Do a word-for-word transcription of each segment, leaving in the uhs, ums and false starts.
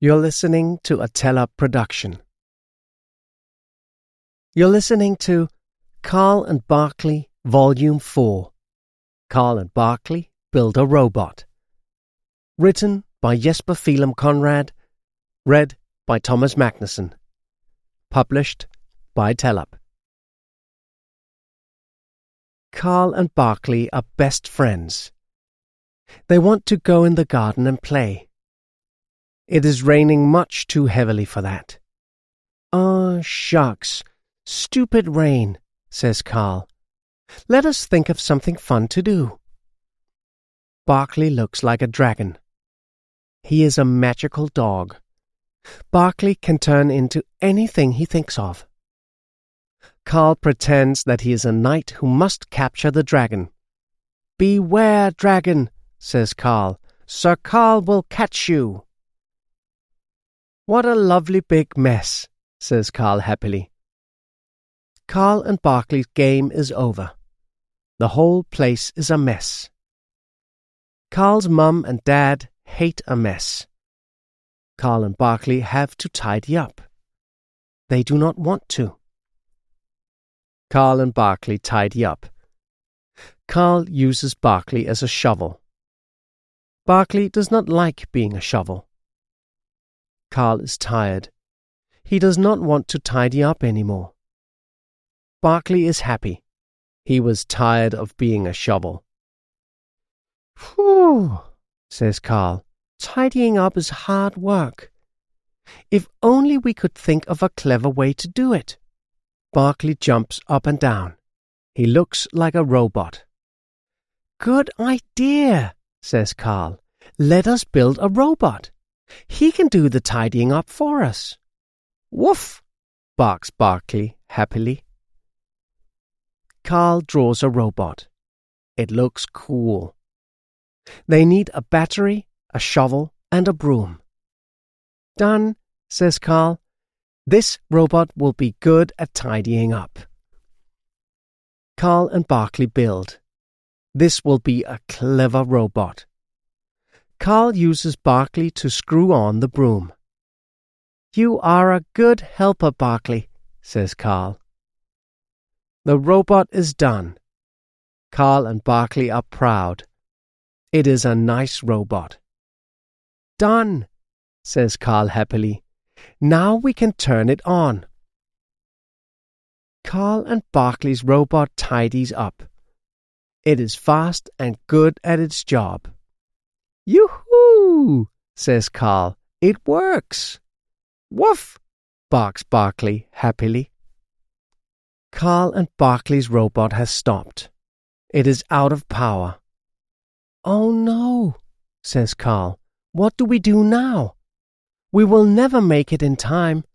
You're listening to a Teller production. You're listening to Carl and Barkley, Volume four. Carl and Barkley Build a Robot. Written by Jesper Phelim Conrad. Read by Thomas Magnuson. Published by Tellup. Carl and Barkley are best friends. They want to go in the garden and play. It is raining much too heavily for that. "Ah, shucks, stupid rain," says Carl. "Let us think of something fun to do." Barkley looks like a dragon. He is a magical dog. Barkley can turn into anything he thinks of. Carl pretends that he is a knight who must capture the dragon. "Beware, dragon," says Carl. "Sir Carl will catch you." "What a lovely big mess," says Carl happily. Carl and Barkley's game is over. The whole place is a mess. Carl's mum and dad hate a mess. Carl and Barkley have to tidy up. They do not want to. Carl and Barkley tidy up. Carl uses Barkley as a shovel. Barkley does not like being a shovel. Carl is tired. He does not want to tidy up anymore. Barkley is happy. He was tired of being a shovel. "Phew," says Carl. "Tidying up is hard work. If only we could think of a clever way to do it." Barkley jumps up and down. He looks like a robot. "Good idea," says Carl. "Let us build a robot. He can do the tidying up for us." "Woof," barks Barkley happily. Carl draws a robot. It looks cool. They need a battery, a shovel, and a broom. "Done," says Carl. "This robot will be good at tidying up." Carl and Barkley build. This will be a clever robot. Carl uses Barkley to screw on the broom. "You are a good helper, Barkley," says Carl. The robot is done. Carl and Barkley are proud. It is a nice robot. "Done," says Carl happily. "Now we can turn it on." Carl and Barkley's robot tidies up. It is fast and good at its job. "Yoo-hoo," says Carl. "It works." "Woof," barks Barkley happily. Carl and Barkley's robot has stopped. It is out of power. "Oh no," says Carl. "What do we do now? We will never make it in time."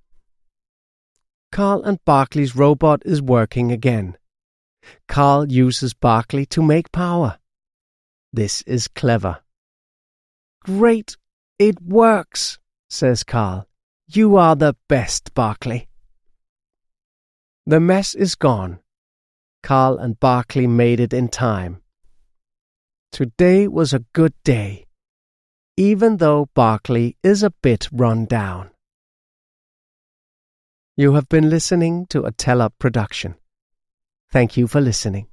Carl and Barkley's robot is working again. Carl uses Barkley to make power. This is clever. "Great, it works," says Carl. "You are the best, Barkley." The mess is gone. Carl and Barkley made it in time. Today was a good day, even though Barkley is a bit run down. You have been listening to a Tellup production. Thank you for listening.